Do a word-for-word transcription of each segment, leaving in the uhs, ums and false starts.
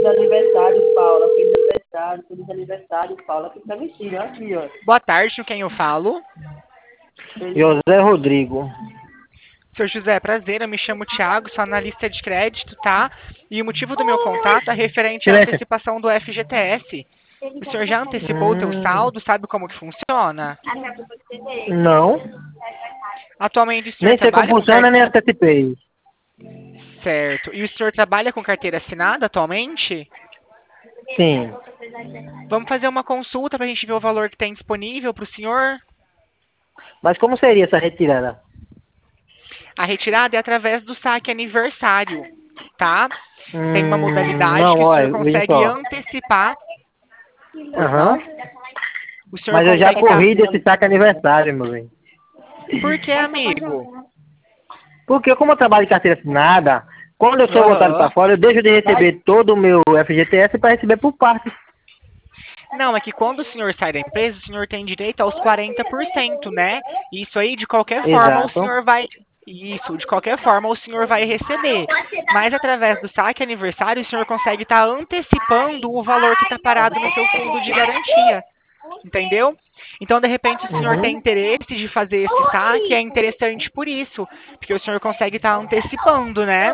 aniversário, Paula. Feliz aniversário, feliz aniversário, Paula. Que tá vestindo, aqui, ó. Boa tarde, com quem eu falo? José Rodrigo. Seu José, prazer, eu me chamo Thiago, sou analista de crédito, tá? E o motivo do meu contato é referente à Silêncio. antecipação do F G T S. O senhor já antecipou o teu Hum, saldo, sabe como que funciona? não. Atualmente o senhor Nem sei como trabalha com funciona, nem carteira... antecipei. Certo. E o senhor trabalha com carteira assinada atualmente? Sim. Vamos fazer uma consulta para a gente ver o valor que tem disponível para o senhor? Mas como seria essa retirada? A retirada é através do saque aniversário, tá? Tem uma Hum, modalidade não, que o senhor olha, veja consegue só. antecipar. Aham. O senhor Mas eu já consegue estar... corri desse saque aniversário, meu bem. Por que, amigo? Porque como eu trabalho em carteira assinada, quando eu sou voltado para Aham. fora, eu deixo de receber todo o meu F G T S para receber por parte. Não, é que quando o senhor sai da empresa, o senhor tem direito aos quarenta por cento, né? Isso aí, de qualquer forma, o Exato. senhor vai... Isso, de qualquer forma, o senhor vai receber. Mas através do saque aniversário, o senhor consegue estar antecipando o valor que está parado no seu fundo de garantia. Entendeu? Então, de repente, se o senhor tem Uhum. interesse de fazer esse saque, é interessante por isso. Porque o senhor consegue estar antecipando, né?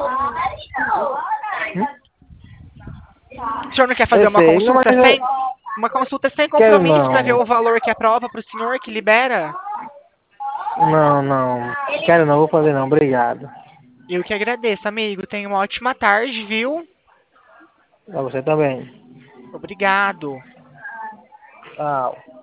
O senhor não quer fazer Eu uma sei, não, mas consulta eu sem... Uma consulta sem quero compromisso para ver não. o valor que aprova para o senhor, que libera? Não, não. Quero não, vou fazer não. Obrigado. Eu que agradeço, amigo. Tenha uma ótima tarde, viu? Pra você também. Obrigado. Tchau.